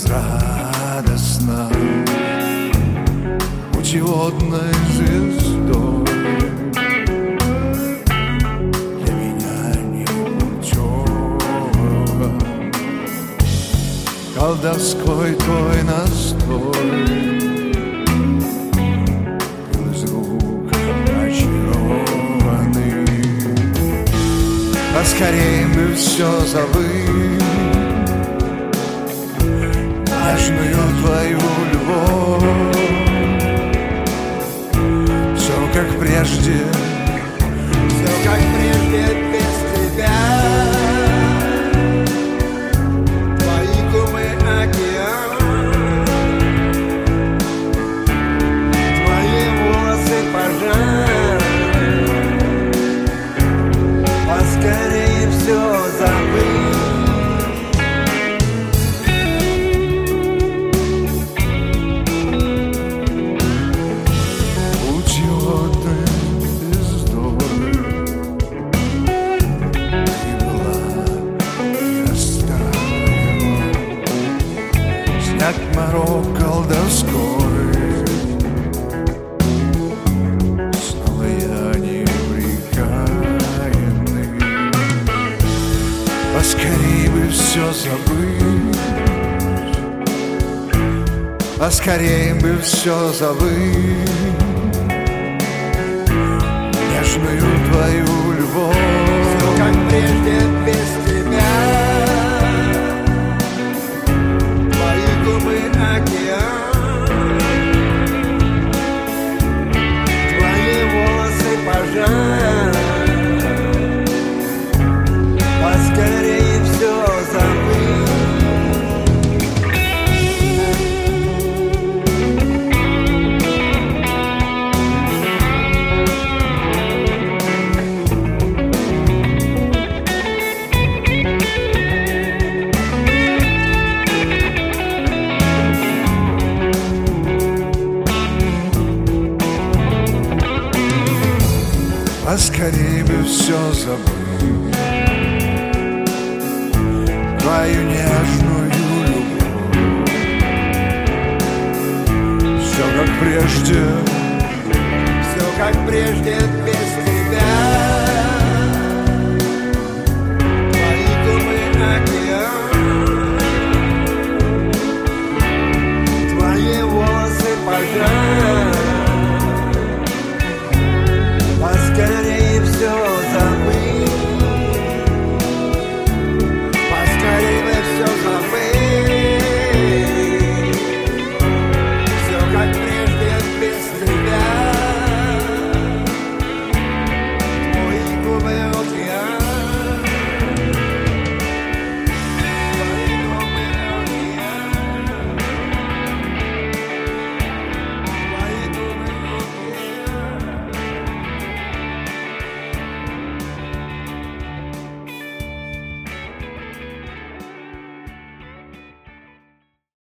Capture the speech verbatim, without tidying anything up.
безрадостно путеводной звездой. Для меня не путем колдовской твой настой пил из рук очарованный. Поскорей бы все забыть, нежную твою любовь. Все как прежде, все как прежде без тебя. Твои губы океан, твои волосы пожар. Поскорее все забыть. Морок колдовской, снова я неприкаянный. Поскорей бы все забыть, поскорей бы все забыть. Нежную твою любовь, все как прежде без тебя. Океан, твои волосы пожар. Поскорее все забыть. Поскорей бы все забыть, твою нежную любовь. Все как прежде, все как прежде без